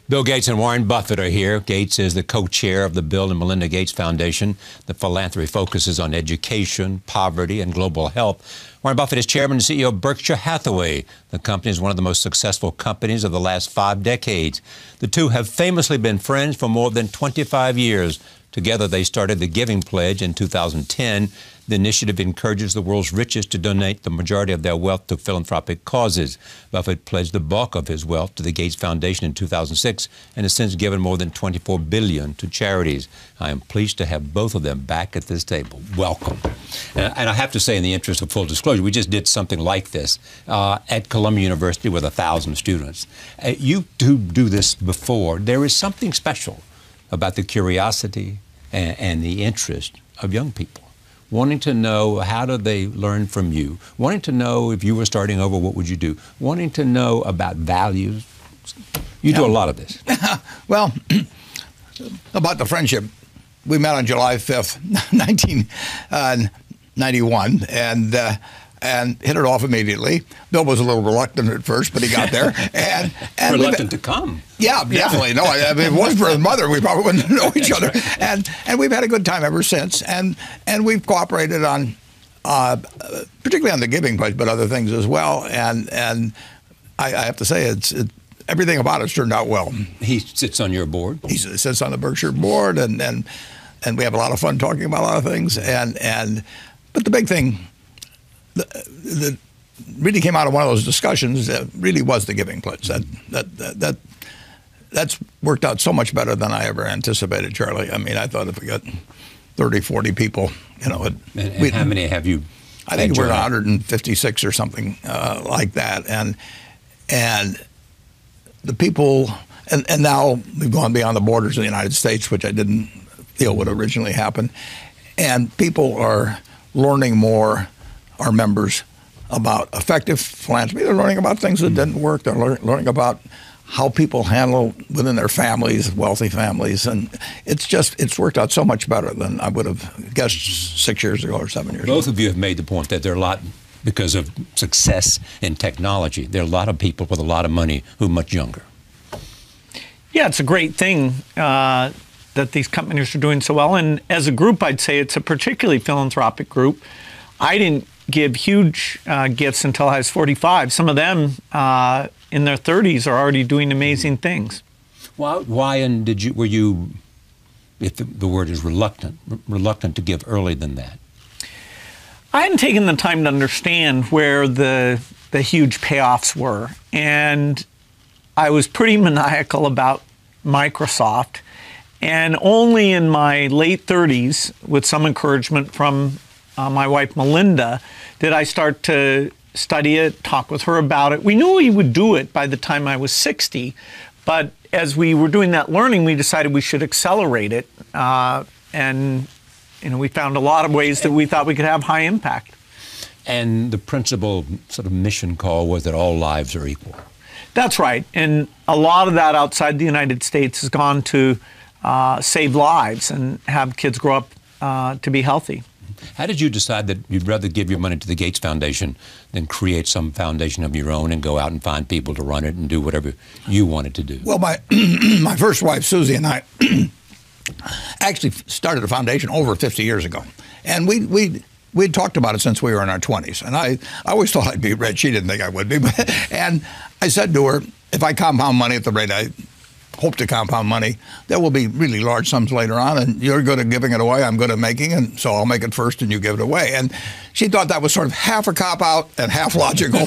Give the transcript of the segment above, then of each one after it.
Bill Gates and Warren Buffett are here. Gates is the co-chair of the Bill and Melinda Gates Foundation. The philanthropy focuses on education, poverty, and global health. Warren Buffett is chairman and CEO of Berkshire Hathaway. The company is one of the most successful companies of the last 5 decades. The two have famously been friends for more than 25 years. Together, they started the Giving Pledge in 2010. The initiative encourages the world's richest to donate the majority of their wealth to philanthropic causes. Buffett pledged the bulk of his wealth to the Gates Foundation in 2006 and has since given more than $24 billion to charities. I am pleased to have both of them back at this table. Welcome. And I have to say, in the interest of full disclosure, we just did something like this at Columbia University with 1,000 students. You do this before. There is something special about the curiosity and the interest of young people, wanting to know how do they learn from you, wanting to know if you were starting over, what would you do, wanting to know about values. You do a lot of this. Well, about the friendship, we met on July 5th, 1991, and hit it off immediately. Bill was a little reluctant at first, but he got there. And reluctant to come. Yeah, definitely. No, I mean, if it wasn't for his mother, we probably wouldn't know each other. And we've had a good time ever since. And we've cooperated on, particularly on the Giving Pledge, but other things as well. And I have to say, everything about it's turned out well. He sits on your board. He sits on the Berkshire board, and we have a lot of fun talking about a lot of things. But the big thing that really came out of one of those discussions really was the Giving Pledge. That's worked out so much better than I ever anticipated, Charlie. I mean, I thought if we got 30, 40 people, you know. And how many have you? I think we're 156 or something like that. And the people, and now we've gone beyond the borders of the United States, which I didn't feel would originally happen. And people are learning more, our members, about effective philanthropy. They're learning about things that didn't work. They're learning about how people handle within their families, wealthy families, and it's worked out so much better than I would have guessed 6 years ago or 7 years ago. Both of you have made the point that there are a lot, because of success in technology, there are a lot of people with a lot of money who are much younger. Yeah, it's a great thing that these companies are doing so well, and as a group, I'd say it's a particularly philanthropic group. I didn't give huge gifts until I was 45. Some of them in their 30s are already doing amazing things. Why and were you, if the word is reluctant to give early than that? I hadn't taken the time to understand where the huge payoffs were, and I was pretty maniacal about Microsoft, and only in my late 30s, with some encouragement from my wife Melinda, did I start to study it, talk with her about it. We knew we would do it by the time I was 60, but as we were doing that learning, we decided we should accelerate it, and we found a lot of ways that we thought we could have high impact. And the principal sort of mission call was that all lives are equal. That's right, and a lot of that outside the United States has gone to save lives and have kids grow up to be healthy. How did you decide that you'd rather give your money to the Gates Foundation than create some foundation of your own and go out and find people to run it and do whatever you wanted to do? Well, my first wife, Susie, and I actually started a foundation over 50 years ago. And we'd talked about it since we were in our 20s. And I always thought I'd be rich. She didn't think I would be. And I said to her, if I compound money at the rate I hope to compound money, there will be really large sums later on, and you're good at giving it away, I'm good at making it, so I'll make it first and you give it away. And she thought that was sort of half a cop-out and half logical.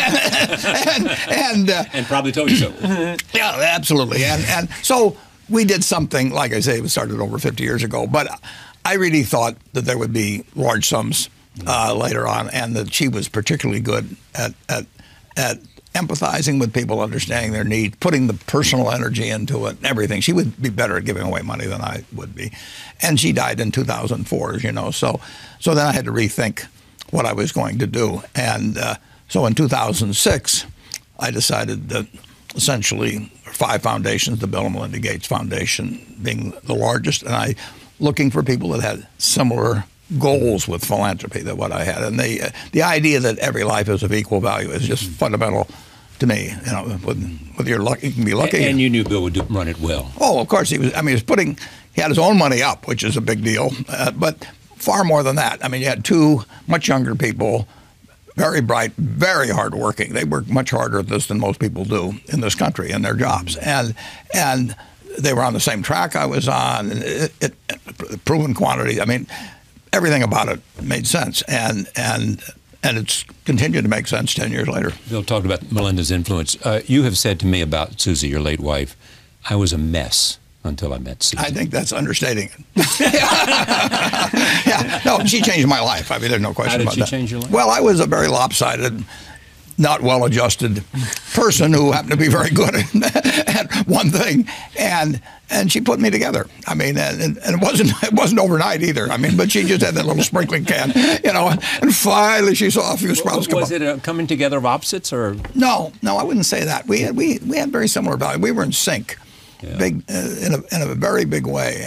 and probably told you so. Yeah, absolutely. And so we did something, like I say, it was started over 50 years ago, but I really thought that there would be large sums later on, and that she was particularly good at empathizing with people, understanding their needs, putting the personal energy into it, everything. She would be better at giving away money than I would be. And she died in 2004, as you know. So then I had to rethink what I was going to do. And so in 2006, I decided that essentially 5 foundations, the Bill and Melinda Gates Foundation being the largest, and I looking for people that had similar goals with philanthropy than what I had. And the idea that every life is of equal value is just fundamental to me. Whether you're lucky, you can be lucky. And you knew Bill would run it well. Oh, of course he was. I mean, he had his own money up, which is a big deal. But far more than that. I mean, you had two much younger people, very bright, very hardworking. They work much harder at this than most people do in this country in their jobs, and they were on the same track I was on. It proven quantity. I mean, everything about it made sense, and it's continued to make sense 10 years later. Bill talked about Melinda's influence. You have said to me about Susie, your late wife, I was a mess until I met Susie. I think that's understating it. Yeah, no, she changed my life. I mean, there's no question about that. How did she change your life? Well, I was a very lopsided, not well-adjusted person who happened to be very good at one thing, and she put me together. I mean, and it wasn't overnight either. I mean, but she just had that little sprinkling can, and finally she saw a few sprouts come up. Was it a coming together of opposites, or? No, I wouldn't say that. We had very similar values. We were in sync. Yeah. Big in a very big way,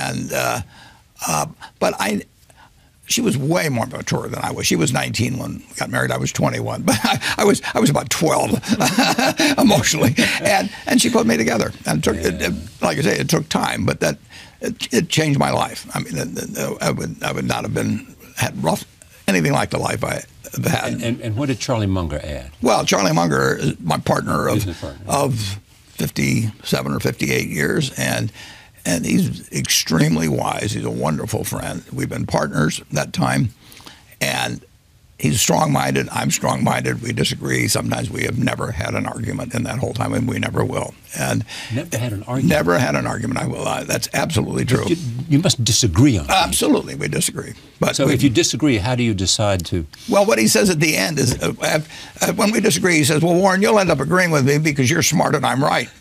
but she was way more mature than I was. She was 19 when we got married. I was 21, but I was about 12 emotionally, and she put me together. And like I say, it took time, but it changed my life. I mean, I would not have had anything like the life I have had. And what did Charlie Munger add? Well, Charlie Munger is my partner of 57 or 58 years, and he's extremely wise. He's a wonderful friend. We've been partners that time, and he's strong-minded. I'm strong-minded. We disagree. Sometimes we have never had an argument in that whole time, and we never will. And never had an argument? Never had an argument. I will. That's absolutely true. You must disagree on things. Absolutely, we disagree. But so if you disagree, how do you decide to? Well, what he says at the end is, when we disagree, he says, well, Warren, you'll end up agreeing with me because you're smart and I'm right.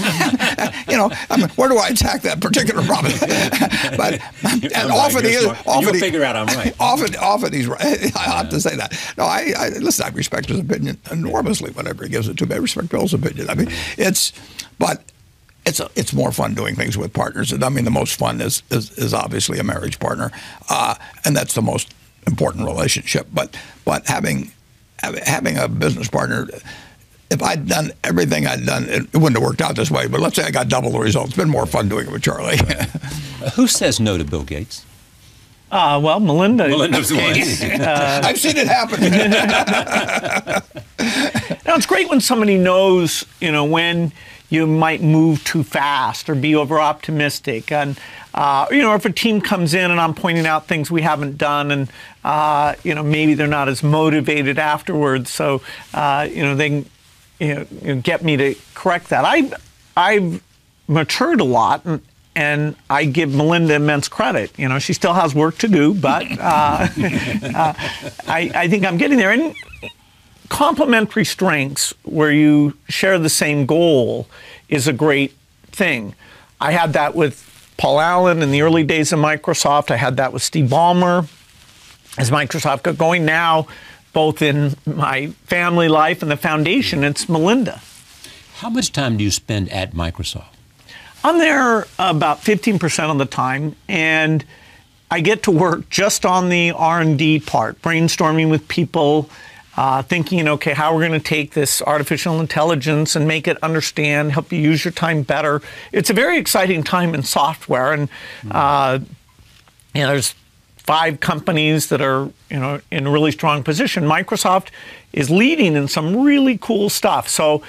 I mean, where do I attack that particular problem? But and often he is. You'll figure out I'm right. Often he's right. I have to say that. No, I listen. I respect his opinion enormously. Whenever he gives it to me, I respect Bill's opinion. I mean, it's more fun doing things with partners. I mean, the most fun is obviously a marriage partner, and that's the most important relationship. But having a business partner, if I'd done everything I'd done, it wouldn't have worked out this way. But let's say I got double the results. It's been more fun doing it with Charlie. Who says no to Bill Gates? Well, Melinda. Melinda's one. I've seen it happen. Now, it's great when somebody knows, when you might move too fast or be over optimistic, and if a team comes in and I'm pointing out things we haven't done, and maybe they're not as motivated afterwards, so they can get me to correct that. I've matured a lot, and I give Melinda immense credit. She still has work to do, but I think I'm getting there. And complementary strengths where you share the same goal is a great thing. I had that with Paul Allen in the early days of Microsoft. I had that with Steve Ballmer as Microsoft got going. Now, both in my family life and the foundation, it's Melinda. How much time do you spend at Microsoft? I'm there about 15% of the time, and I get to work just on the R&D part, brainstorming with people, thinking, okay, how we're going to take this artificial intelligence and make it understand, help you use your time better. It's a very exciting time in software, and there's 5 companies that are in a really strong position. Microsoft is leading in some really cool stuff. So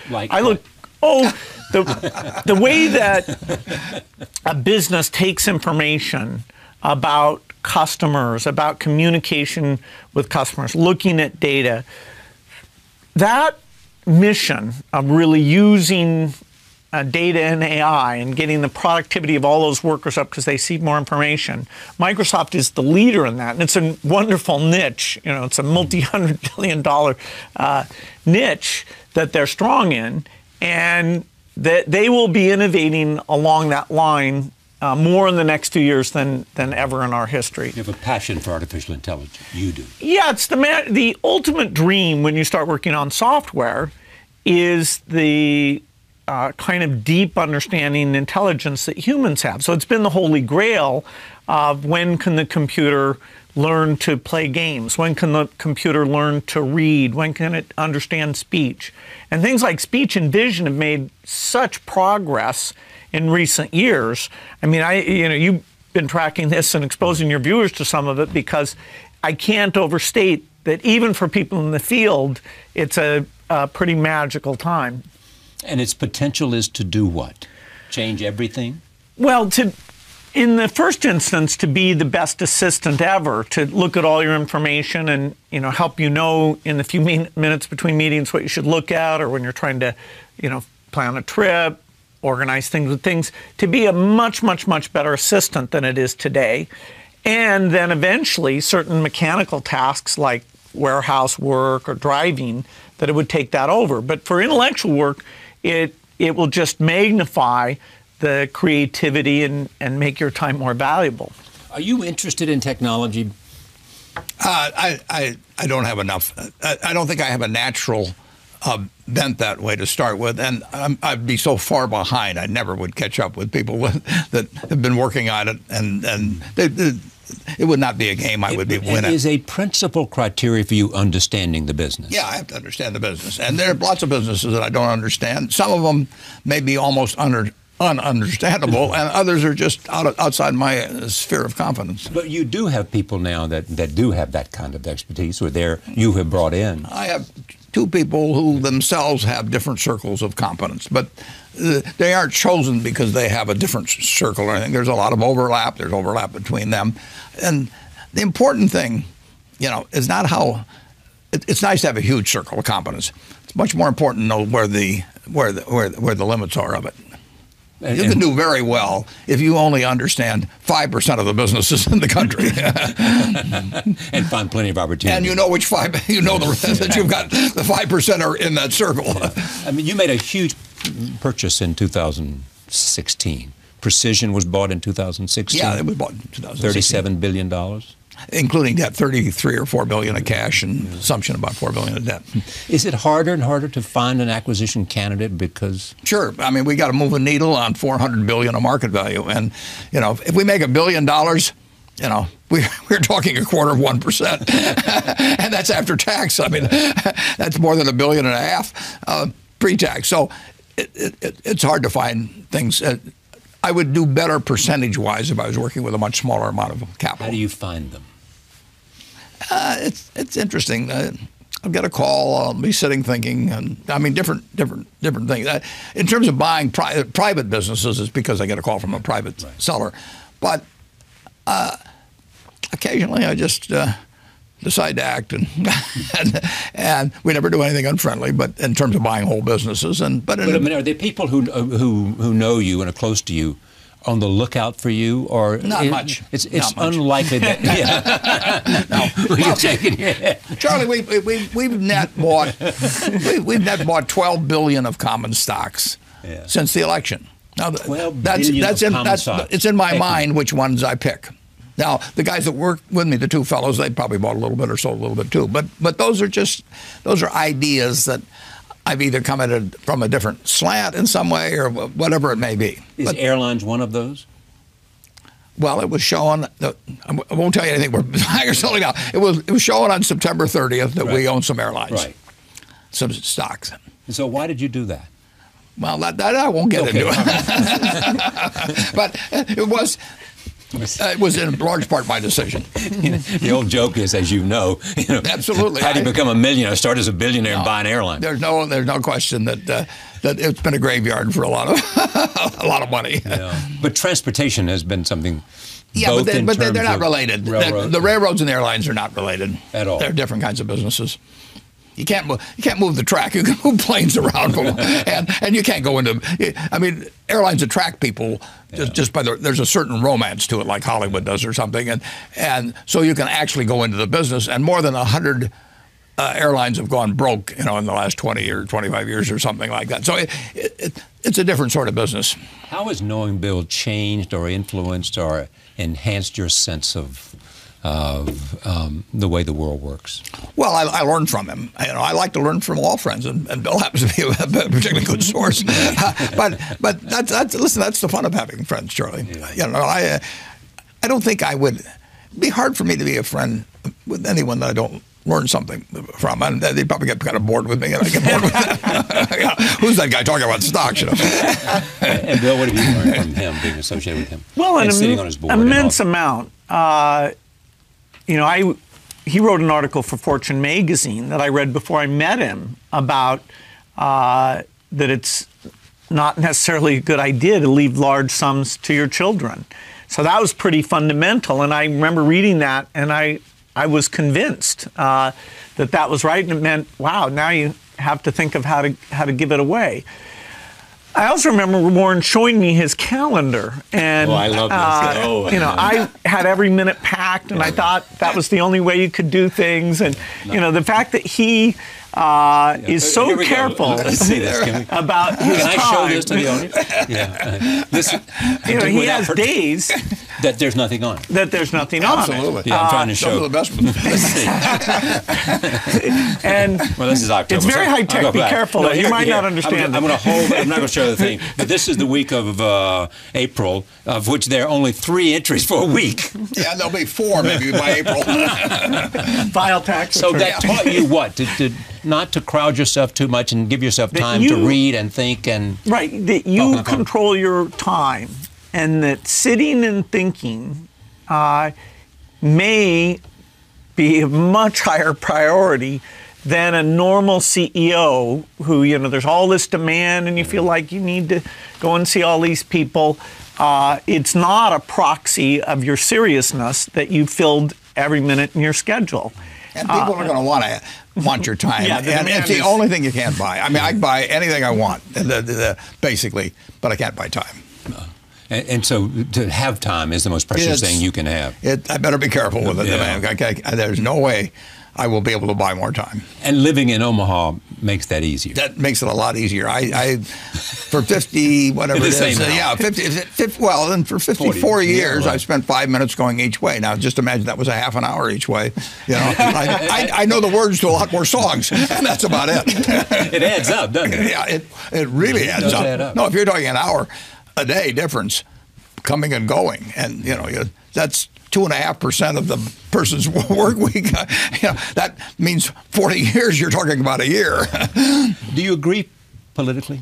the way that a business takes information about customers, about communication with customers, looking at data, that mission of really using data and AI and getting the productivity of all those workers up because they see more information, Microsoft is the leader in that. And it's a wonderful niche. It's a multi-$100 billion niche that they're strong in. And that they will be innovating along that line more in the next 2 years than ever in our history. You have a passion for artificial intelligence. You do. Yeah, it's the ultimate dream when you start working on software is the kind of deep understanding and intelligence that humans have. So it's been the holy grail of when can the computer learn to play games? When can the computer learn to read? When can it understand speech? And things like speech and vision have made such progress in recent years. I mean, you've been tracking this and exposing your viewers to some of it, because I can't overstate that even for people in the field, it's a pretty magical time. And its potential is to do what? Change everything? Well, in the first instance, to be the best assistant ever, to look at all your information and help in the few minutes between meetings what you should look at, or when you're trying to plan a trip, organize things, to be a much, much, much better assistant than it is today. And then eventually certain mechanical tasks like warehouse work or driving, that it would take that over. But for intellectual work, it will just magnify the creativity and make your time more valuable. Are you interested in technology? I don't have enough. I don't think I have a natural bent that way to start with, and I'd be so far behind I never would catch up with people that have been working on it, and it would not be a game I would be winning. Is a principal criteria for you understanding the business? Yeah, I have to understand the business, and there are lots of businesses that I don't understand. Some of them may be almost ununderstandable, and others are just outside my sphere of competence. But you do have people now that do have that kind of expertise, or you have brought in. I have two people who themselves have different circles of competence, but they aren't chosen because they have a different circle or anything. There's a lot of overlap. There's overlap between them. And the important thing, is not how. It's nice to have a huge circle of competence. It's much more important to know where the limits are of it. You can do very well if you only understand 5% of the businesses in the country, and find plenty of opportunities. And you know which 5. That you've got the 5% are in that circle. Yeah. I mean, you made a huge purchase in 2016. Precision was bought in 2016. Yeah, it was bought in 2016. $37 billion. Including debt, $33 or $4 billion of cash and assumption about $4 billion of debt. Is it harder and harder to find an acquisition candidate because? Sure. I mean, we got to move a needle on $400 billion of market value, and if we make $1 billion, we're talking 0.25%, and that's after tax. I mean, that's more than $1.5 billion pre-tax. So it's hard to find things. I would do better percentage-wise if I was working with a much smaller amount of capital. How do you find them? It's interesting. I'll get a call. I'll be sitting thinking, and I mean different things. In terms of buying private businesses, it's because I get a call from a private seller. But occasionally, I just decide to act, and we never do anything unfriendly. But in terms of buying whole businesses, but I mean, are there people who know you and are close to you on the lookout for you, or not much? It's unlikely that. Yeah. No. Well, Charlie, we've net bought $12 billion of common stocks since the election. Now it's in my mind which ones I pick. Now, the guys that work with me, the two fellows, they probably bought a little bit or sold a little bit too. But those are ideas that I've either come at it from a different slant in some way or whatever it may be. Is airlines one of those? Well, it was showing. I won't tell you anything. We're selling out. It was showing on September 30th that we own some airlines, some stocks. And so why did you do that? Well, that I won't get into it. But it was in large part my decision. The old joke is, as you know, absolutely. How do you become a millionaire? Start as a billionaire and buy an airline. There's no question that it's been a graveyard for a lot of money. Yeah. But transportation has been something. Yeah, but they're not related. The railroads and the airlines are not related at all. They're different kinds of businesses. You can't move the track. You can move planes around them, and you can't go into. I mean, airlines attract people just by there's a certain romance to it, like Hollywood does or something, and so you can actually go into the business. And more than 100 airlines have gone broke, in the last 20 or 25 years or something like that. So it's a different sort of business. How has knowing Bill changed or influenced or enhanced your sense of the way the world works? Well, I learned from him. I like to learn from all friends, and Bill happens to be a particularly good source. But that's the fun of having friends, Charlie. Yeah. I don't think I would. it'd be hard for me to be a friend with anyone that I don't learn something from. And they'd probably get kind of bored with me, and I get bored with yeah. Who's that guy talking about stocks? You know? And Bill, what have you learned from him, being associated with him? Well, and sitting on his board immense amount. You know, he wrote an article for Fortune magazine that I read before I met him about that it's not necessarily a good idea to leave large sums to your children. So that was pretty fundamental, and I remember reading that, and I was convinced that that was right, and it meant, wow, now you have to think of how to give it away. I also remember Warren showing me his calendar, and I love this. You know, I had every minute packed, and I thought that was the only way you could do things. And you know, the fact that he is so careful Let's see this. about his time. Can I show this to the audience? Yeah. Listen, You know, he has days that there's nothing on it. that there's nothing on it. Absolutely. Yeah, I'm trying to Some show. of the best ones. And Well, this is October. it's very so high I'll tech. go Be back. careful. No, You here- might here. not understand I'm it. going to hold. I'm not going to show the thing. But this is the week of April, of which there are only 3 entries for a week. Yeah, there'll be 4 maybe by April. File tax So return. that taught you what? To not to crowd yourself too much and give yourself time to read and think and. Right, that you control your time, and that sitting and thinking may be a much higher priority than a normal CEO who, you know, there's all this demand and you feel like you need to go and see all these people. It's not a proxy of your seriousness that you filled every minute in your schedule. And people are going to want your time. Yeah, and it's the only thing you can't buy. I mean, I can buy anything I want, basically, but I can't buy time. And so to have time is the most precious thing you can have. I better be careful with it. Yeah. Man. There's no way I will be able to buy more time. And living in Omaha makes that easier. That makes it a lot easier. I for 50, whatever it is. Yeah, 50, well, then for 54 40, years, right. I've spent 5 minutes going each way. Now, just imagine that was a half an hour each way. You know, I know the words to a lot more songs, and that's about it. It adds up, doesn't it? Yeah, it really adds does up. add up. No, if you're talking an hour a day difference coming and going, and you know, that's 2.5% of the person's work week. You know, that means 40 years. You're talking about a year. Do you agree politically?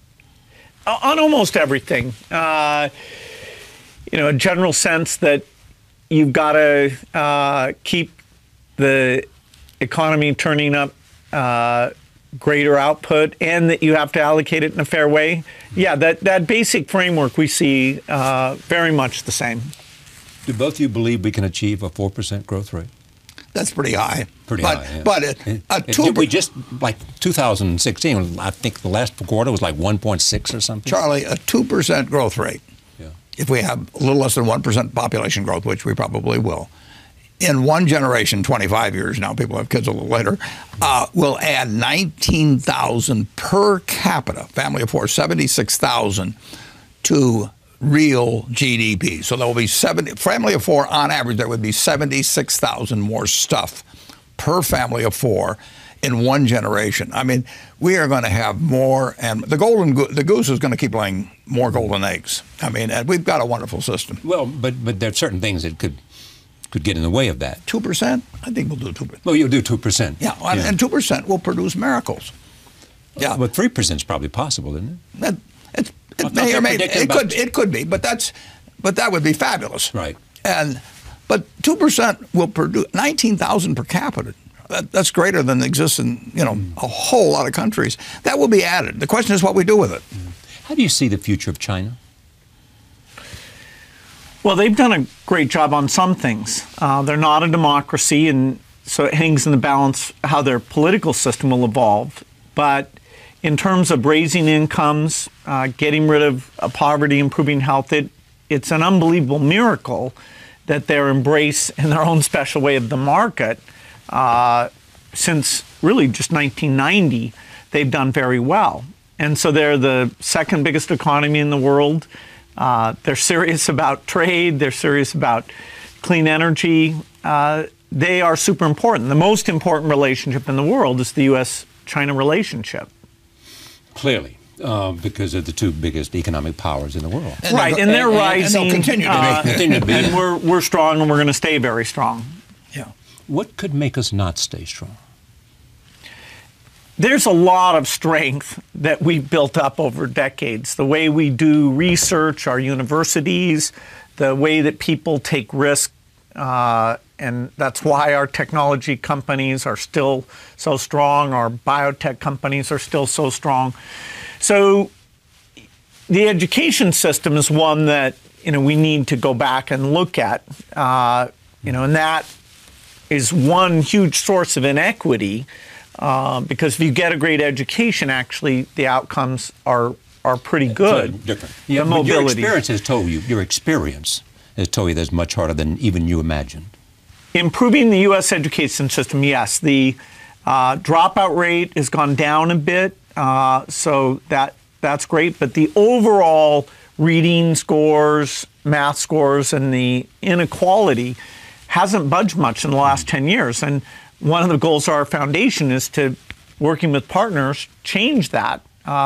On almost everything. You know, a general sense that you've got to keep the economy turning up greater output, and that you have to allocate it in a fair way. Yeah, that basic framework we see very much the same. Do both of you believe we can achieve a 4% growth rate? That's pretty high. Pretty high, yeah. But we just, like 2016, I think the last quarter was like 1.6 or something. Charlie, a 2% growth rate, Yeah. if we have a little less than 1% population growth, which we probably will, in one generation, 25 years now, people have kids a little later, will add 19,000 per capita, family of 4, 76,000 to real GDP. So there will be family of 4 on average, there would be 76,000 more stuff per family of 4 in one generation. I mean, we are going to have more, and the goose is going to keep laying more golden eggs. I mean, and we've got a wonderful system. Well, but there are certain things that could get in the way of that. 2%? I think we'll do 2%. Well, you'll do 2%. Yeah, and 2% will produce miracles. Yeah, But 3% is probably possible, isn't it? It may or may it could be, but that would be fabulous. Right. But 2% will produce 19,000 per capita. That's greater than exists in a whole lot of countries. That will be added. The question is what we do with it. How do you see the future of China? Well, they've done a great job on some things. They're not a democracy, and so it hangs in the balance how their political system will evolve. But in terms of raising incomes, getting rid of poverty, improving health, it's an unbelievable miracle that they're embraced in their own special way of the market. Since really just 1990, they've done very well. And so they're the second biggest economy in the world. They're serious about trade. They're serious about clean energy. They are super important. The most important relationship in the world is the U.S.-China relationship. Clearly. Because of the two biggest economic powers in the world. Right, and they're rising. And they'll continue to be. And we're strong, and we're going to stay very strong. Yeah. What could make us not stay strong? There's a lot of strength that we've built up over decades. The way we do research, our universities, the way that people take risk, and that's why our technology companies are still so strong. Our biotech companies are still so strong. So the education system is one that we need to go back and look at, and that is one huge source of inequity, because if you get a great education, actually the outcomes are pretty good. Different. Yeah, but your experience has told you. Your experience has told you that's much harder than even you imagined. Improving the U.S. education system, yes. The dropout rate has gone down a bit. So that's great, but the overall reading scores, math scores, and the inequality hasn't budged much in the last 10 years. And one of the goals of our foundation is to, working with partners, change that.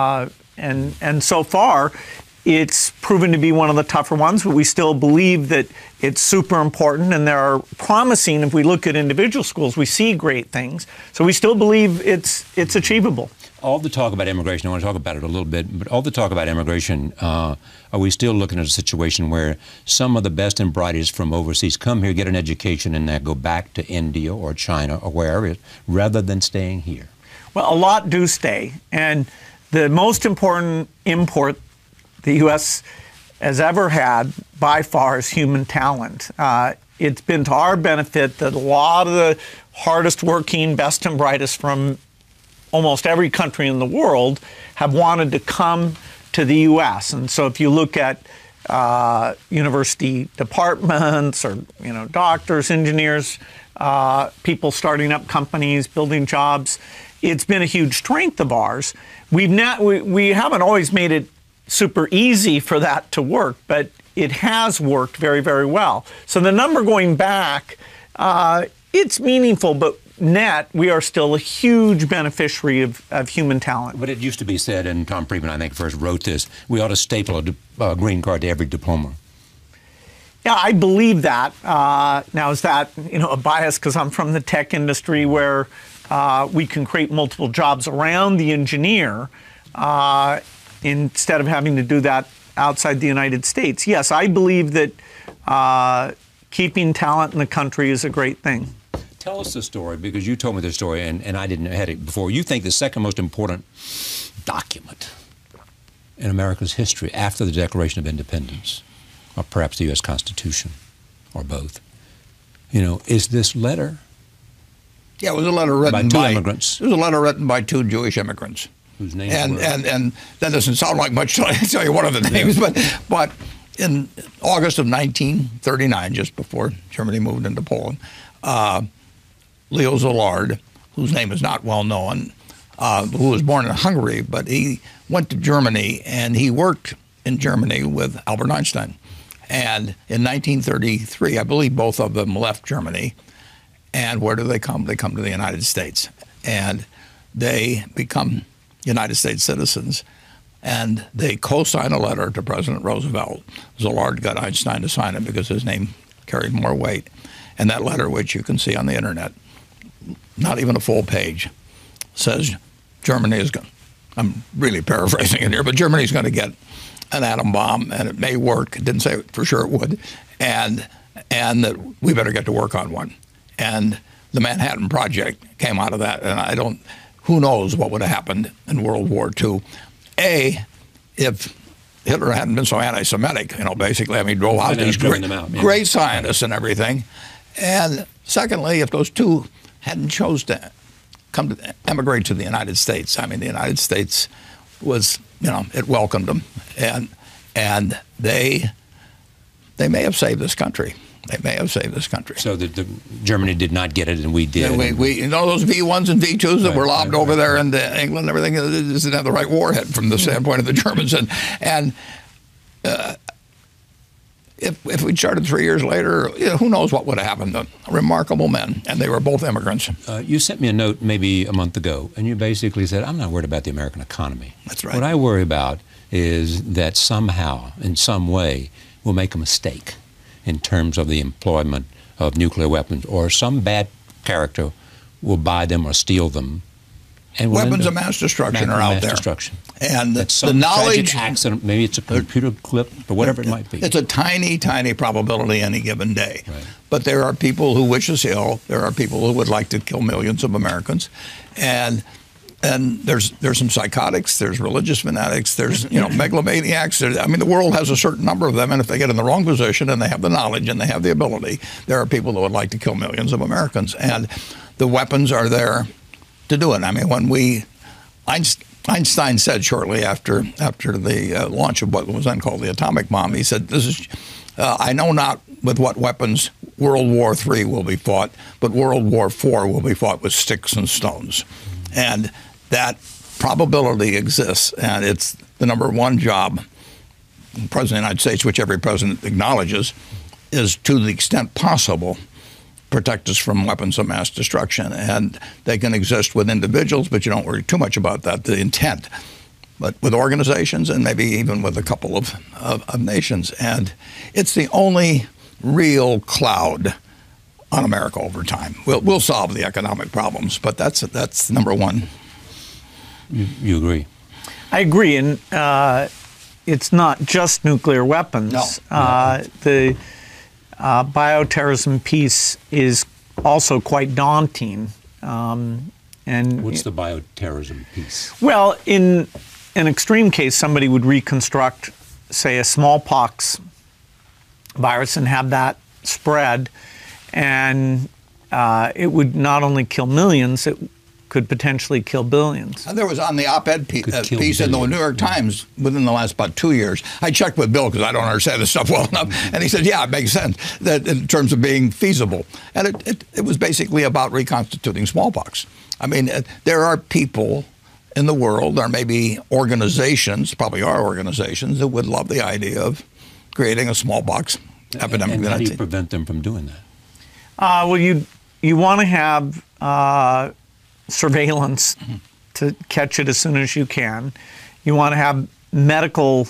And so far, it's proven to be one of the tougher ones, but we still believe that it's super important, and there are promising, if we look at individual schools, we see great things. So we still believe it's achievable. All the talk about immigration, I want to talk about it a little bit, but all the talk about immigration, are we still looking at a situation where some of the best and brightest from overseas come here, get an education, and then go back to India or China or wherever it is, rather than staying here? Well, a lot do stay, and the most important import the U.S. has ever had, by far, is human talent. It's been to our benefit that a lot of the hardest working, best and brightest from almost every country in the world have wanted to come to the U.S. And so if you look at university departments or doctors, engineers, people starting up companies, building jobs, it's been a huge strength of ours. We haven't always made it super easy for that to work, but it has worked very, very well. So the number going back, it's meaningful, but net, we are still a huge beneficiary of human talent. But it used to be said, and Tom Friedman, I think, first wrote this, we ought to staple a green card to every diploma. Yeah, I believe that. Now, is that a bias because I'm from the tech industry where we can create multiple jobs around the engineer instead of having to do that outside the United States? Yes, I believe that keeping talent in the country is a great thing. Tell us the story, because you told me the story, and I didn't have it before. You think the second most important document in America's history after the Declaration of Independence, or perhaps the U.S. Constitution, or both, is this letter? Yeah, it was a letter written by two immigrants. It was a letter written by two Jewish immigrants. Whose names were? And that doesn't sound like much to tell you one of the names, but in August of 1939, just before Germany moved into Poland, Leo Szilard, whose name is not well known, who was born in Hungary, but he went to Germany and he worked in Germany with Albert Einstein. And in 1933, I believe both of them left Germany. And where do they come? They come to the United States. And they become United States citizens. And they co-sign a letter to President Roosevelt. Szilard got Einstein to sign it because his name carried more weight. And that letter, which you can see on the internet, not even a full page, says Germany is going, I'm really paraphrasing it here, but Germany's going to get an atom bomb, and it may work. It didn't say for sure it would, and that we better get to work on one. And the Manhattan Project came out of that, and who knows what would have happened in World War II. If Hitler hadn't been so anti-Semitic, basically, he drove out these great scientists and everything. And secondly, if those two hadn't chose to emigrate to the United States, the United States was, it welcomed them, and they may have saved this country. They may have saved this country. So Germany did not get it, and we did. Yeah, we those V1s and V2s that were lobbed over there into England and everything, it didn't have the right warhead from the standpoint of the Germans. And if we'd started 3 years later, who knows what would have happened. Remarkable men, and they were both immigrants. You sent me a note maybe a month ago, and you basically said, I'm not worried about the American economy. That's right. What I worry about is that somehow, in some way, we'll make a mistake in terms of the employment of nuclear weapons, or some bad character will buy them or steal them. And weapons of mass destruction are out there. Destruction. And the knowledge, accident, maybe it's a computer clip or whatever it might be. It's a tiny, tiny probability any given day. Right. But there are people who wish us ill. There are people who would like to kill millions of Americans, and there's some psychotics. There's religious fanatics. There's megalomaniacs. The world has a certain number of them, and if they get in the wrong position and they have the knowledge and they have the ability, there are people that would like to kill millions of Americans, and the weapons are there to do it. When Einstein said shortly after the launch of what was then called the atomic bomb, he said, I know not with what weapons World War III will be fought, but World War IV will be fought with sticks and stones. And that probability exists, and it's the number one job the President of the United States, which every president acknowledges, is to the extent possible protect us from weapons of mass destruction. And they can exist with individuals, but you don't worry too much about that, the intent. But with organizations and maybe even with a couple of nations. And it's the only real cloud on America over time. We'll solve the economic problems, but that's number one. You agree? I agree, and it's not just nuclear weapons. No. The bioterrorism piece is also quite daunting. And what's the bioterrorism piece? Well, in an extreme case, somebody would reconstruct, say, a smallpox virus and have that spread, and it would not only kill millions, it could potentially kill billions. And there was on the op-ed piece in the New York Times within the last about 2 years. I checked with Bill because I don't understand this stuff well enough, and he said, yeah, it makes sense that in terms of being feasible. And it was basically about reconstituting smallpox. There are people in the world, or maybe organizations, probably are organizations, that would love the idea of creating a smallpox epidemic. And how do you prevent them from doing that? Well, you want to have surveillance to catch it as soon as you can. You want to have medical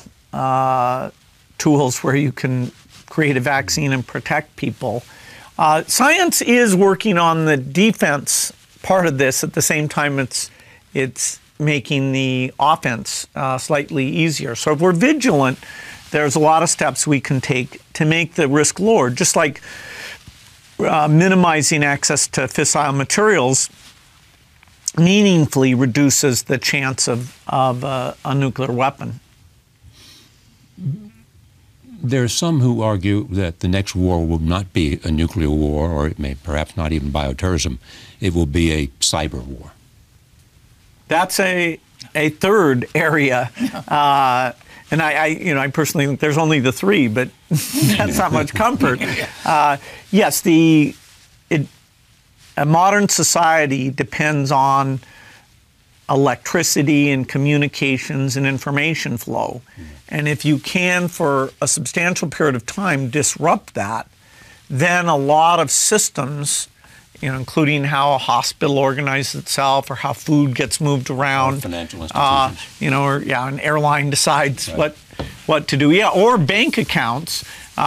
tools where you can create a vaccine and protect people. Science is working on the defense part of this. At the same time, it's making the offense slightly easier. So if we're vigilant, there's a lot of steps we can take to make the risk lower, just like minimizing access to fissile materials meaningfully reduces the chance of a nuclear weapon. There are some who argue that the next war will not be a nuclear war, or it may perhaps not even bioterrorism. It will be a cyber war. That's a third area. And I personally think there's only the three, but that's not much comfort. Yes, a modern society depends on electricity and communications and information flow. And if you can, for a substantial period of time, disrupt that, then a lot of systems, including how a hospital organizes itself or how food gets moved around, or financial institutions, an airline decides what to do, or bank accounts,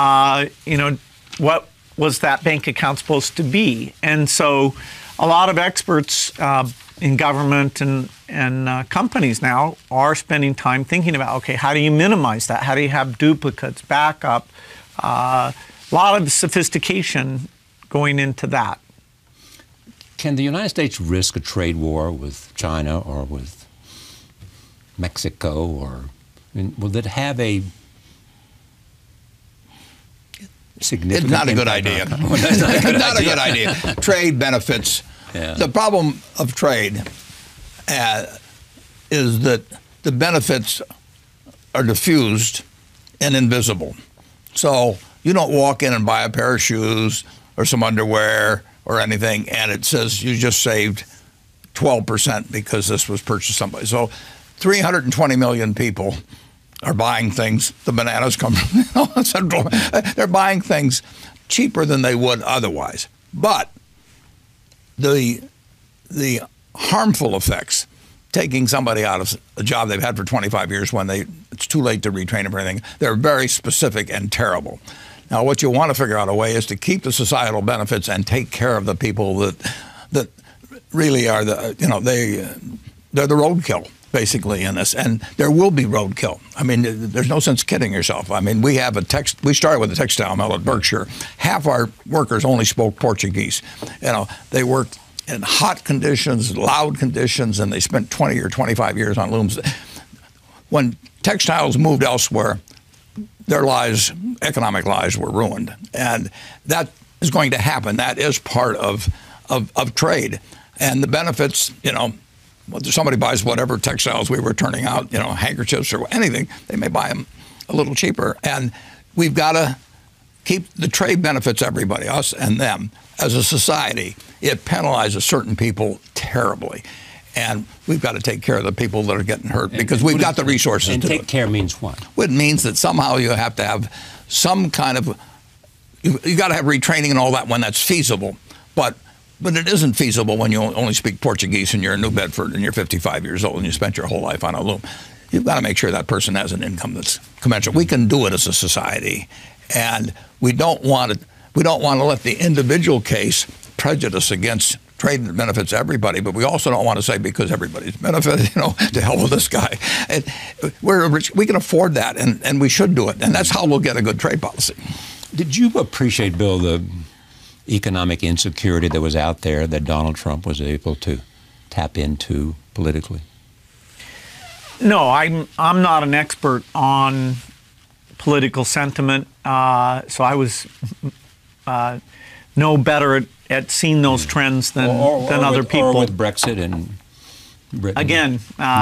what was that bank account supposed to be? And so a lot of experts in government and companies now are spending time thinking about, okay, how do you minimize that? How do you have duplicates, backup? A lot of sophistication going into that. Can the United States risk a trade war with China or with Mexico? Will it have a significant It's not a good idea. Not a good idea. Trade benefits. Yeah. The problem of trade is that the benefits are diffused and invisible. So you don't walk in and buy a pair of shoes or some underwear or anything, and it says you just saved 12% because this was purchased somebody. So 320 million people are buying things. The bananas come from Central. They're buying things cheaper than they would otherwise. But the harmful effects, taking somebody out of a job they've had for 25 years when it's too late to retrain them or anything, they're very specific and terrible. Now, what you want to figure out a way is to keep the societal benefits and take care of the people that really are they're the roadkill, basically, in this. And there will be roadkill. I mean, there's no sense kidding yourself. I mean, we started with a textile mill at Berkshire. Half our workers only spoke Portuguese. They worked in hot conditions, loud conditions, and they spent 20 or 25 years on looms. When textiles moved elsewhere, their lives, economic lives, were ruined. And that is going to happen. That is part of trade. And the benefits, somebody buys whatever textiles we were turning out, handkerchiefs or anything, they may buy them a little cheaper. And we've got to keep the trade benefits everybody, us and them. As a society, it penalizes certain people terribly. And we've got to take care of the people that are getting hurt because we've got the resources to do it. And take care means what? It means that somehow you have to have some kind of, you got to have retraining and all that when that's feasible. But it isn't feasible when you only speak Portuguese and you're in New Bedford and you're 55 years old and you spent your whole life on a loom. You've got to make sure that person has an income that's commensurate. We can do it as a society, and we don't want to let the individual case prejudice against trade that benefits everybody, but we also don't want to say because everybody's benefited, to hell with this guy. And we're rich, we can afford that, and we should do it, and that's how we'll get a good trade policy. Did you appreciate, Bill, the economic insecurity that was out there that Donald Trump was able to tap into politically? No, I'm not an expert on political sentiment, so I was no better at seeing those trends than other people. Or with Brexit and Britain. Again,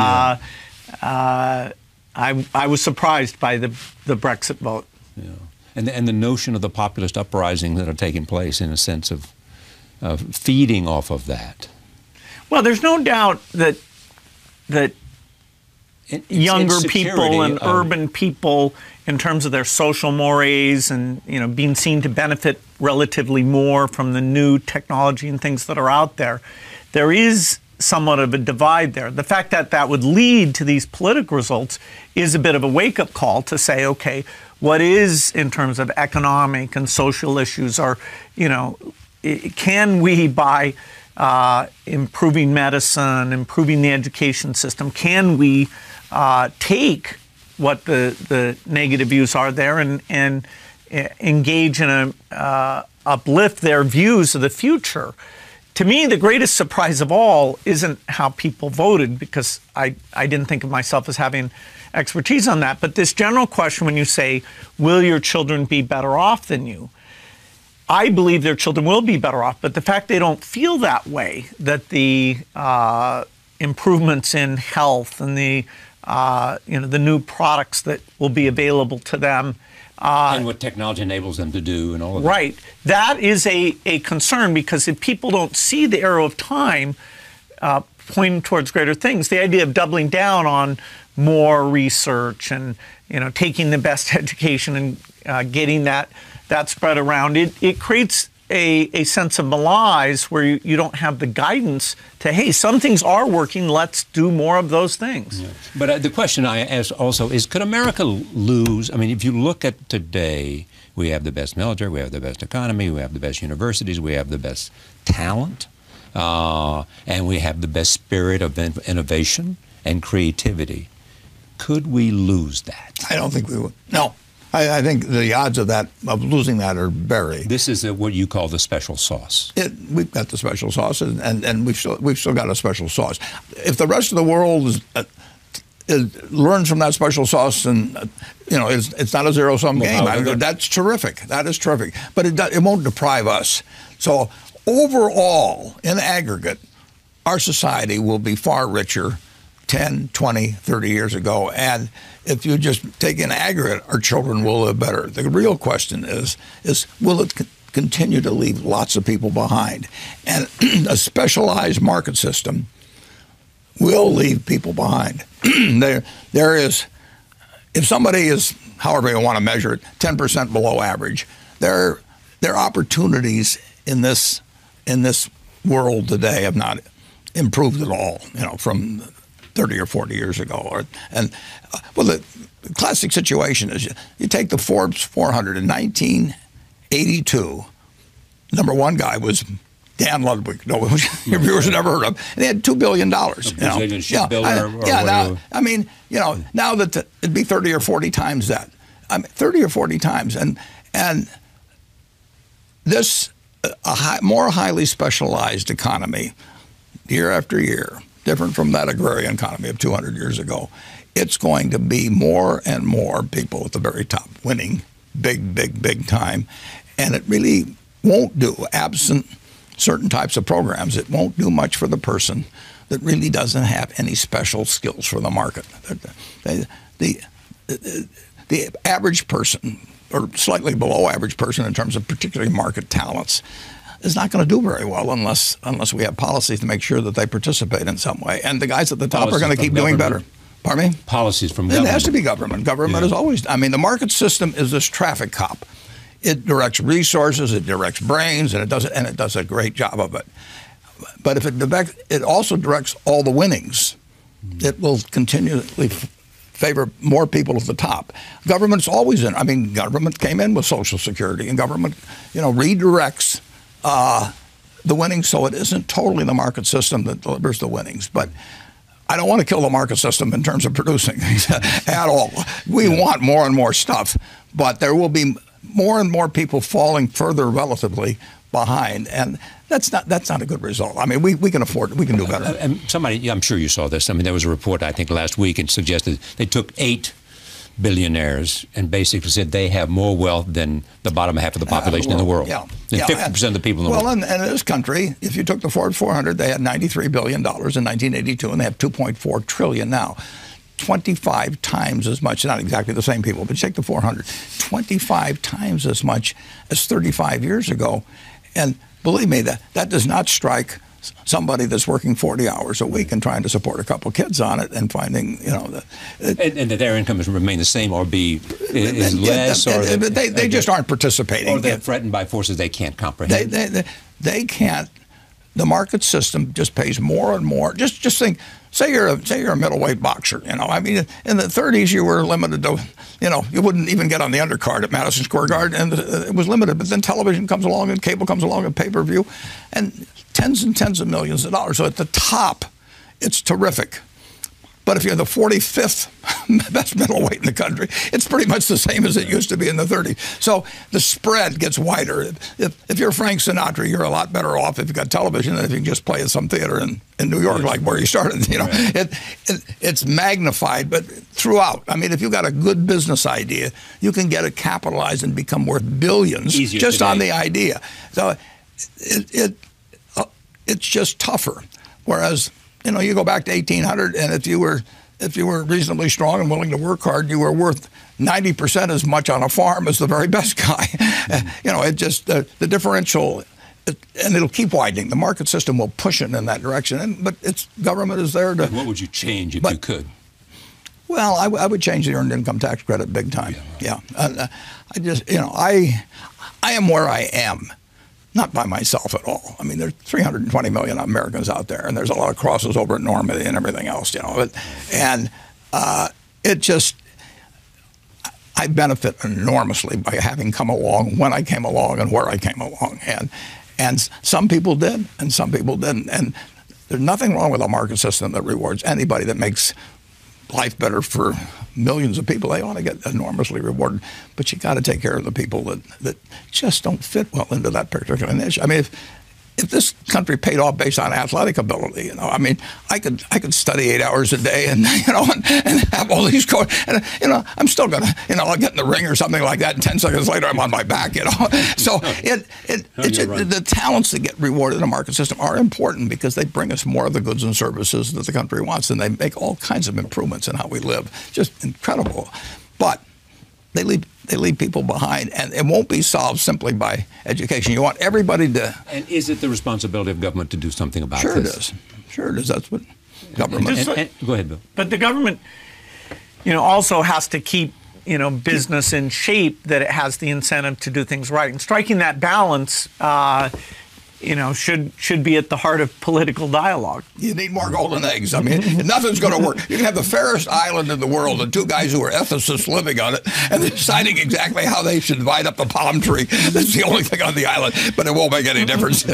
I was surprised by the Brexit vote. Yeah. And the notion of the populist uprisings that are taking place in a sense of feeding off of that. Well, there's no doubt that younger people and urban people, in terms of their social mores and being seen to benefit relatively more from the new technology and things that are out there, there is somewhat of a divide there. The fact that that would lead to these political results is a bit of a wake-up call to say, okay, what is in terms of economic and social issues, or can we by improving medicine, improving the education system, can we take what the negative views are there and engage in uplift their views of the future? To me, the greatest surprise of all isn't how people voted, because I didn't think of myself as having expertise on that. But this general question, when you say, will your children be better off than you? I believe their children will be better off, but the fact they don't feel that way, that the improvements in health and the new products that will be available to them, and what technology enables them to do and all of that. Right. That is a concern, because if people don't see the arrow of time pointing towards greater things, the idea of doubling down on more research and taking the best education and getting that spread around, it creates a sense of malaise where you don't have the guidance to, hey, some things are working, let's do more of those things. Yeah. But the question I ask also is, could America lose? I mean, if you look at today, we have the best military, we have the best economy, we have the best universities, we have the best talent, and we have the best spirit of innovation and creativity. Could we lose that? I don't think we would. No. I think the odds of losing that are very. This is what you call the special sauce. We've got the special sauce, and we've still got a special sauce. If the rest of the world learns from that special sauce, and it's not a zero-sum game. That's terrific. That is terrific. But it won't deprive us. So overall, in aggregate, our society will be far richer 10, 20, 30 years ago. And if you just take in aggregate, our children will live better. The real question is will it continue to leave lots of people behind? And a specialized market system will leave people behind. There is, if somebody is, however you want to measure it, 10% below average, their opportunities in this world today have not improved at all, from 30 or 40 years ago. Well, the classic situation is you take the Forbes 400 in 1982. Number one guy was Dan Ludwig. No, your viewers have never heard of. And he had $2 billion. Now, now that it'd be 30 or 40 times that. 30 or 40 times, and this more highly specialized economy, year after year, different from that agrarian economy of 200 years ago. It's going to be more and more people at the very top winning big time. And it really won't do, absent certain types of programs, it won't do much for the person that really doesn't have any special skills for the market. The average person, or slightly below average person in terms of particularly market talents, is not going to do very well unless we have policies to make sure that they participate in some way. And the guys at the top are going to keep doing better. Pardon me? Policies from government. It has to be government. Government is always, the market system is this traffic cop. It directs resources, it directs brains, and it does a great job of it. But if it also directs all the winnings. It will continually favor more people at the top. Government's always in. Government came in with Social Security, and government, redirects the winnings, so it isn't totally the market system that delivers the winnings. But I don't want to kill the market system in terms of producing at all. We want more and more stuff, but there will be more and more people falling further relatively behind, and that's not a good result. We can afford it. We can do better. And somebody, I'm sure you saw this. There was a report I think last week and suggested they took 8 billionaires and basically said they have more wealth than the bottom half of the population in the world. Yeah. Than 50% of the people in the world. Well, and in this country, if you took the Forbes 400, they had $93 billion in 1982, and they have $2.4 trillion now. 25 times as much, not exactly the same people, but take the 400, 25 times as much as 35 years ago. And believe me, that does not strike somebody that's working 40 hours a week and trying to support a couple kids on it and finding, and that their income has remained the same or is less, or they just aren't participating. Or they're threatened by forces they can't comprehend. They can't. The market system just pays more and more. Just think. Say you're a middleweight boxer. In the 30s you were limited to, you wouldn't even get on the undercard at Madison Square Garden, and it was limited. But then television comes along, and cable comes along, and pay-per-view, and tens and tens of millions of dollars. So at the top, it's terrific. But if you're the 45th best middleweight in the country, it's pretty much the same as it used to be in the 30s. So the spread gets wider. If you're Frank Sinatra, you're a lot better off if you've got television than if you can just play at some theater in New York, like where you started. It's magnified, but throughout. If you've got a good business idea, you can get it capitalized and become worth billions just on the idea. So it's just tougher. Whereas, you go back to 1800, and if you were reasonably strong and willing to work hard, you were worth 90% as much on a farm as the very best guy. It just the differential, and it'll keep widening. The market system will push it in that direction. But government is there to. What would you change if you could? Well, I would change the earned income tax credit big time. Yeah. I am where I am. Not by myself at all. There's 320 million Americans out there, and there's a lot of crosses over at Normandy and everything else, I benefit enormously by having come along when I came along and where I came along, and some people did, and some people didn't. And there's nothing wrong with a market system that rewards anybody that makes life better for millions of people. They ought to get enormously rewarded, but you got to take care of the people that just don't fit well into that particular niche. If this country paid off based on athletic ability, I could study 8 hours a day and have all these and I'm still gonna I'll get in the ring or something like that, and 10 seconds later I'm on my back. So the talents that get rewarded in the market system are important because they bring us more of the goods and services that the country wants, and they make all kinds of improvements in how we live. Just incredible, but they leave people behind, and it won't be solved simply by education. You want everybody to. And is it the responsibility of government to do something about this? Sure it is. Sure it is. That's what government. Go ahead, Bill. But the government, also has to keep, business in shape, that it has the incentive to do things right. And striking that balance, should be at the heart of political dialogue. You need more golden eggs. I mean, nothing's going to work. You can have the fairest island in the world and two guys who are ethicists living on it and deciding exactly how they should divide up the palm tree. That's the only thing on the island, but it won't make any difference.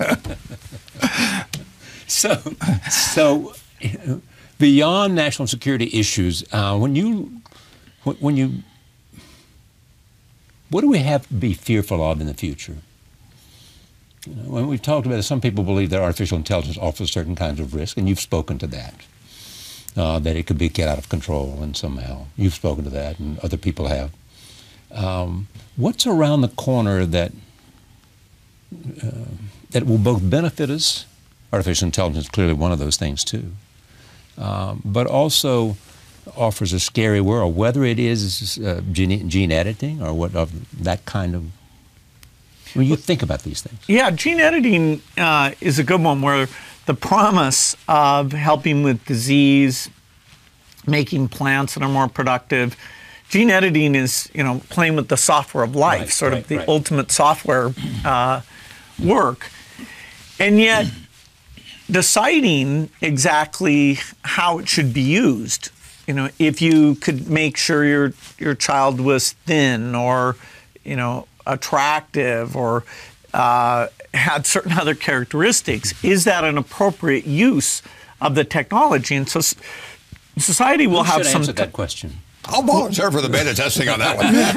So beyond national security issues, what do we have to be fearful of in the future? When we've talked about it, some people believe that artificial intelligence offers certain kinds of risk, and you've spoken to that, that it could get out of control and somehow. You've spoken to that, and other people have. What's around the corner that will both benefit us? Artificial intelligence is clearly one of those things too, but also offers a scary world, whether it is gene editing or what of that kind of. When you think about these things. Yeah, gene editing is a good one, where the promise of helping with disease, making plants that are more productive. Gene editing is, playing with the software of life, the ultimate software work. And yet, deciding exactly how it should be used, if you could make sure your child was thin or, attractive or had certain other characteristics, is that an appropriate use of the technology? And so society will have some. Answer that question. I'll volunteer for the beta testing on that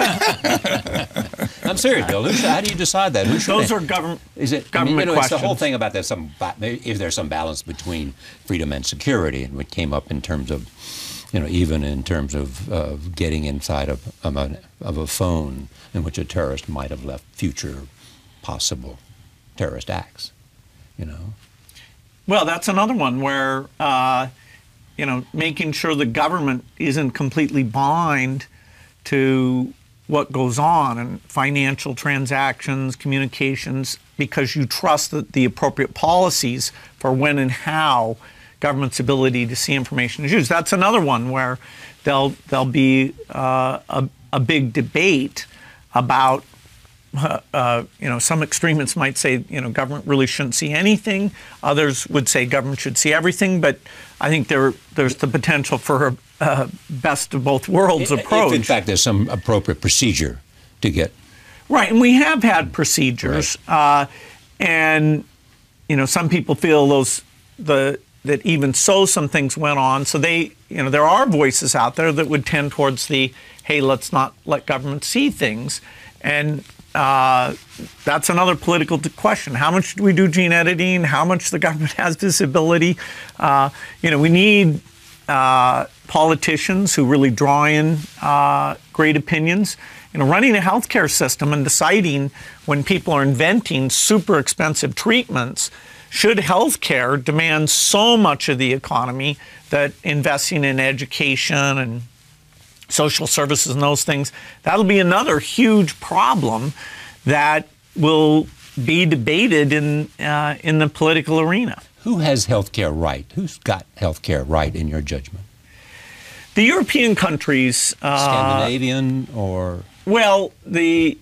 one. I'm serious, Bill. How do you decide that? Those are government. Is it government questions? It's the whole thing about if there's some balance between freedom and security, and what came up in terms of, even in terms of getting inside of a phone in which a terrorist might have left future possible terrorist acts, Well, that's another one where, making sure the government isn't completely blind to what goes on in financial transactions, communications, because you trust that the appropriate policies for when and how government's ability to see information is used. That's another one where there'll be a big debate about, some extremists might say, government really shouldn't see anything. Others would say government should see everything. But I think there's the potential for a best of both worlds approach. If, in fact, there's some appropriate procedure to get. Right, and we have had procedures. Right. And, some people feel that even so some things went on. So there are voices out there that would tend towards hey, let's not let government see things. And that's another political question. How much do we do gene editing? How much the government has this ability? We need politicians who really draw in great opinions. Running a healthcare system and deciding when people are inventing super expensive treatments, should healthcare demand so much of the economy that investing in education and social services and those things, that'll be another huge problem that will be debated in the political arena. Who has healthcare right? Who's got healthcare right in your judgment? The European countries. Scandinavian or? Well, the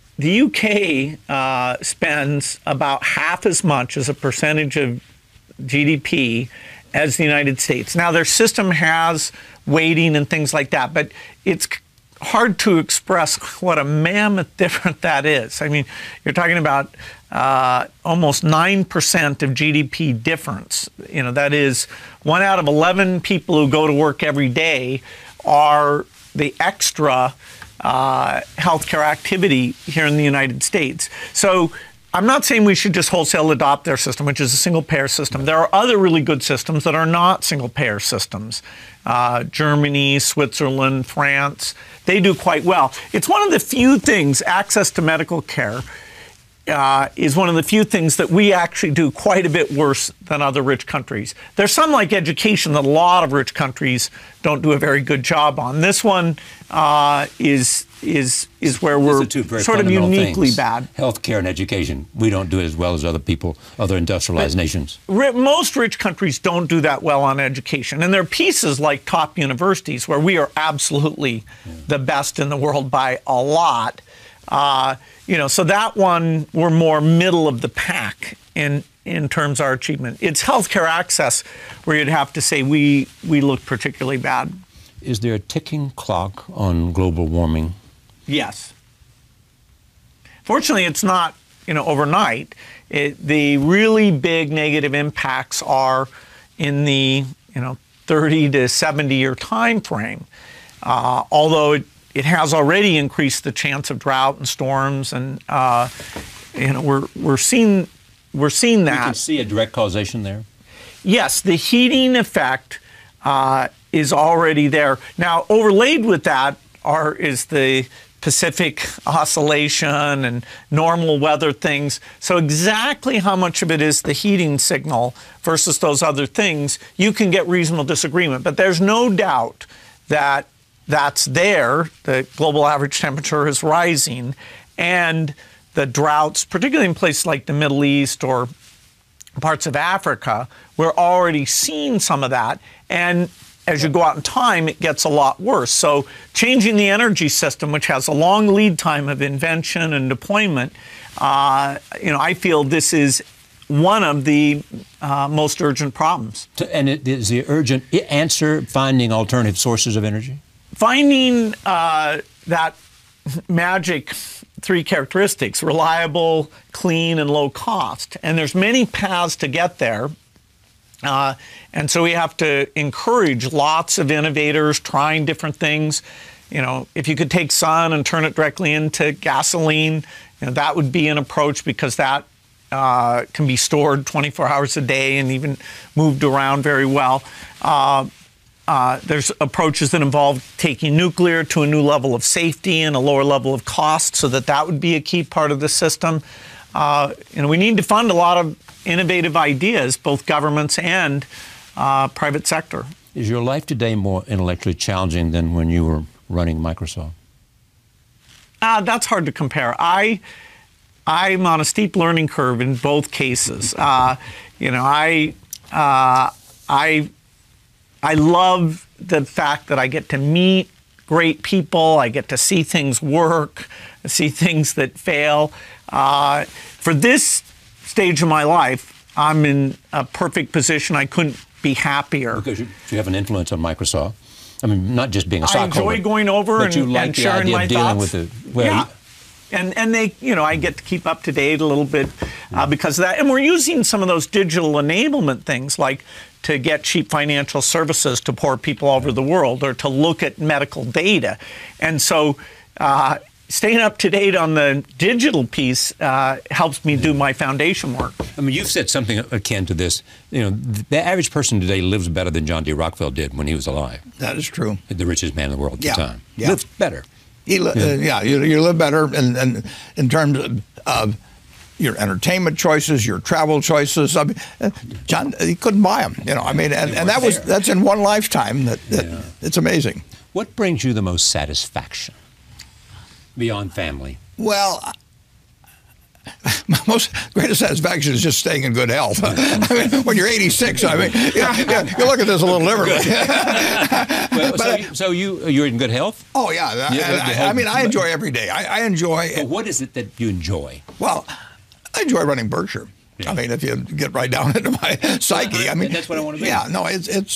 UK spends about half as much as a percentage of GDP as the United States. Now, their system has weighting and things like that, but it's hard to express what a mammoth difference that is. I mean, you're talking about almost 9% of GDP difference. That is 1 out of 11 people who go to work every day are the extra healthcare activity here in the United States. So I'm not saying we should just wholesale adopt their system, which is a single-payer system. There are other really good systems that are not single-payer systems. Germany, Switzerland, France, they do quite well. It's one of the few things, access to medical care is one of the few things that we actually do quite a bit worse than other rich countries. There's some, like education, that a lot of rich countries don't do a very good job on. This one is is where we're sort of uniquely bad. Healthcare and education. We don't do it as well as other people, other industrialized nations. Most rich countries don't do that well on education. And there are pieces like top universities where we are absolutely the best in the world by a lot. So that one, we're more middle of the pack in terms of our achievement. It's healthcare access where you'd have to say we look particularly bad. Is there a ticking clock on global warming? Yes. Fortunately, it's not, overnight. The really big negative impacts are in the, 30 to 70-year time frame. Although it has already increased the chance of drought and storms, and we're seeing that. You can see a direct causation there. Yes, the heating effect is already there. Now, overlaid with that is the Pacific oscillation and normal weather things. So exactly how much of it is the heating signal versus those other things, you can get reasonable disagreement. But there's no doubt that that's there. The global average temperature is rising, and the droughts, particularly in places like the Middle East or parts of Africa, we're already seeing some of that. And as you go out in time, it gets a lot worse. So changing the energy system, which has a long lead time of invention and deployment, I feel this is one of the most urgent problems. And is the urgent answer finding alternative sources of energy? Finding that magic three characteristics: reliable, clean, and low cost. And there's many paths to get there. And so we have to encourage lots of innovators trying different things. If you could take sun and turn it directly into gasoline, that would be an approach, because that can be stored 24 hours a day and even moved around very well. There's approaches that involve taking nuclear to a new level of safety and a lower level of cost, so that would be a key part of the system. We need to fund a lot of innovative ideas, both governments and private sector. Is your life today more intellectually challenging than when you were running Microsoft? That's hard to compare. I'm on a steep learning curve in both cases. I love the fact that I get to meet great people. I get to see things work, see things that fail. For this stage of my life, I'm in a perfect position. I couldn't be happier. Because you have an influence on Microsoft. I mean, not just being a stockholder. I enjoy going over and sharing my thoughts. Yeah. And they, I get to keep up to date a little bit because of that. And we're using some of those digital enablement things, like to get cheap financial services to poor people all over the world, or to look at medical data. And so staying up to date on the digital piece helps me do my foundation work. I mean, you've said something akin to this. The average person today lives better than John D. Rockefeller did when he was alive. That is true. The richest man in the world at the time. Yeah. Lives better. You live better in terms of your entertainment choices, your travel choices. I mean, John, he couldn't buy them. And that's in one lifetime. It's amazing. What brings you the most satisfaction beyond family? Well, my greatest satisfaction is just staying in good health. I mean, when you're 86, you look at this a little differently. So you're in good health? Oh, yeah. I enjoy every day. I enjoy. But what is it that you enjoy? Well, I enjoy running Berkshire. Yeah. I mean, if you get right down into my psyche, that's what I want to be. Yeah, no,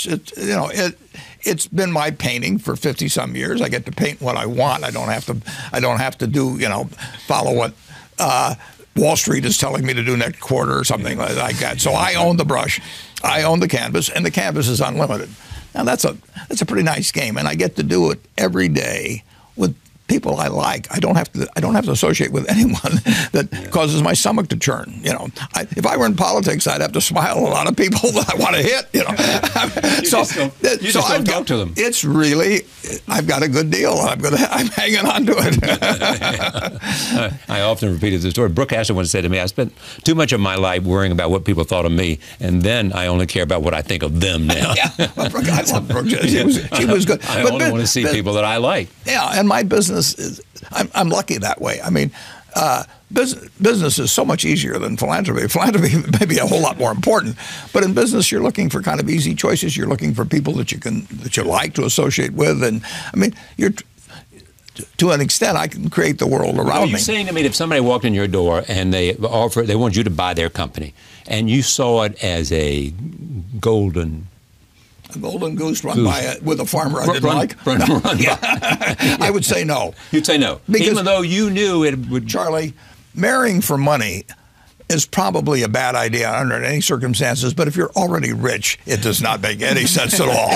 it's been my painting for 50-some years. I get to paint what I want. I don't have to do follow what Wall Street is telling me to do next quarter or something like that. So I own the brush, I own the canvas, and the canvas is unlimited. Now that's a pretty nice game, and I get to do it every day with people I like. I don't have to associate with anyone that causes my stomach to churn. If I were in politics, I'd have to smile at a lot of people that I want to hit. You just don't talk to them. It's really, I've got a good deal. I'm hanging on to it. I often repeated the story. Brooke Astor once said to me, "I spent too much of my life worrying about what people thought of me, and then I only care about what I think of them now." I love Brooke. She was good. I only want to see people that I like. Yeah, and my business business is, I'm lucky that way. I mean, business is so much easier than philanthropy. Philanthropy may be a whole lot more important, but in business, you're looking for kind of easy choices. You're looking for people that you like to associate with, and I mean, to an extent, I can create the world around me. You're saying to me, if somebody walked in your door and they wanted you to buy their company, and you saw it as a golden goose run by with a farmer I didn't like. I would say no. You'd say no, because even though you knew it would. Charlie, marrying for money is probably a bad idea under any circumstances, but if you're already rich, it does not make any sense at all.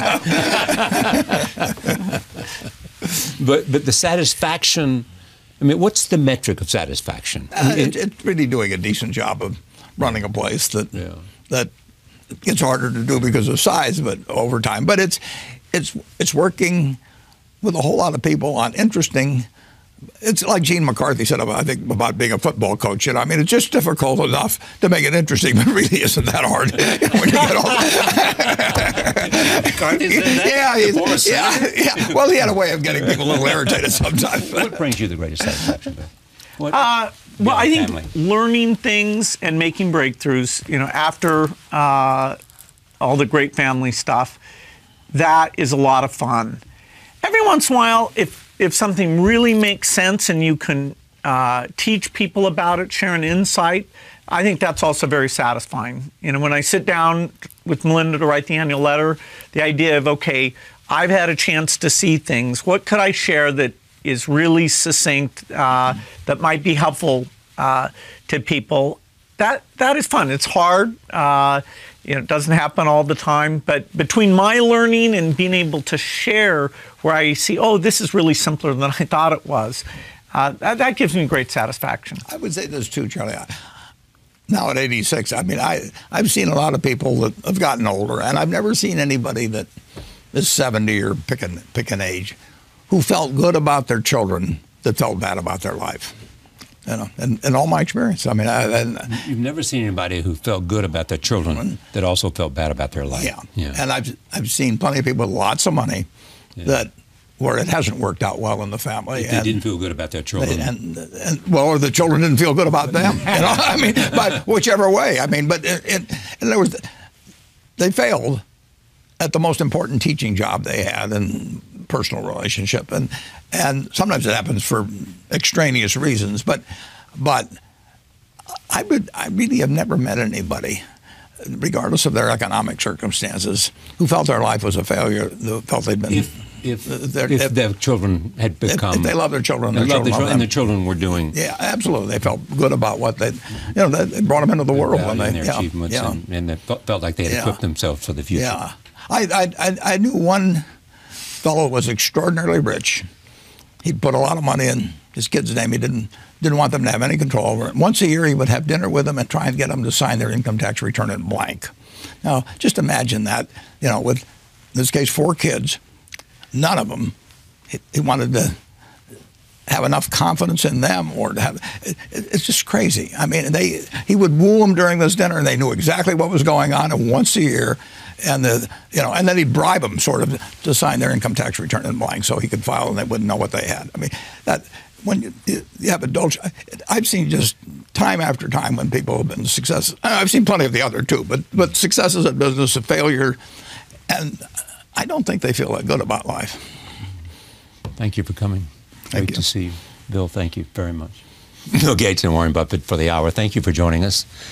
But the satisfaction, I mean, what's the metric of satisfaction? It's really doing a decent job of running a place that it's harder to do because of size, but over time. But it's working with a whole lot of people on interesting. It's like Gene McCarthy said about being a football coach. I mean, it's just difficult enough to make it interesting, but it really isn't that hard. When you get McCarthy said that? Yeah. Well, he had a way of getting people a little irritated sometimes. What brings you the greatest satisfaction, Bill? Well, I think learning things and making breakthroughs, after all the great family stuff, that is a lot of fun. Every once in a while, if something really makes sense and you can teach people about it, share an insight, I think that's also very satisfying. When I sit down with Melinda to write the annual letter, the idea of, okay, I've had a chance to see things. What could I share that is really succinct, that might be helpful to people? That is fun. It's hard. It doesn't happen all the time. But between my learning and being able to share where I see, oh, this is really simpler than I thought it was, that gives me great satisfaction. I would say this too, Charlie. Now at 86, I mean, I've seen a lot of people that have gotten older, and I've never seen anybody that is 70 or pick an age who felt good about their children that felt bad about their life. In all my experience. I mean, you've never seen anybody who felt good about their children that also felt bad about their life. Yeah. And I've seen plenty of people with lots of money where it hasn't worked out well in the family. They didn't feel good about their children. Or the children didn't feel good about them. I mean, but whichever way. I mean, but they failed at the most important teaching job they had in personal relationship, and sometimes it happens for extraneous reasons. But I really have never met anybody, regardless of their economic circumstances, who felt their life was a failure. Who felt they'd been. If their children had become, if they love their children, and their children were doing, absolutely, they felt good about what they brought them into the world when they their achievements, and they felt like they had equipped themselves for the future. Yeah, I knew one fellow was extraordinarily rich. He'd put a lot of money in his kid's name. He didn't want them to have any control over it. Once a year, he would have dinner with them and try and get them to sign their income tax return in blank. Now, just imagine that. With in this case 4 kids. None of them, he wanted to have enough confidence in them or to have, it's just crazy. I mean, he would woo them during this dinner and they knew exactly what was going on, and once a year, and then he'd bribe them sort of to sign their income tax return in blank so he could file and they wouldn't know what they had. I mean, that when you have adults, I've seen just time after time when people have been successes. I've seen plenty of the other too, but successes in business, a failure, and I don't think they feel that good about life. Thank you for coming. Great to see you. Bill, thank you very much. Bill Gates and Warren Buffett for the hour. Thank you for joining us.